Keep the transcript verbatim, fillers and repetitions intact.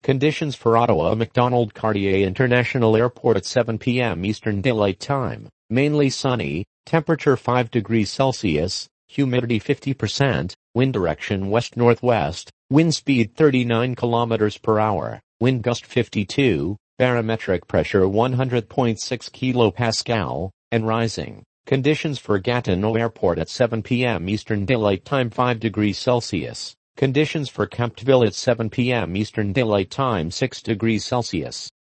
Conditions for Ottawa Macdonald Cartier International Airport at seven p m Eastern Daylight Time. Mainly sunny, temperature five degrees Celsius, humidity fifty percent, wind direction west-northwest, wind speed thirty-nine kilometers per hour, wind gust fifty-two, barometric pressure one hundred point six kilopascal, and rising. Conditions for Gatineau Airport at seven p m Eastern Daylight Time five degrees Celsius. Conditions for Kemptville at seven p m Eastern Daylight Time six degrees Celsius.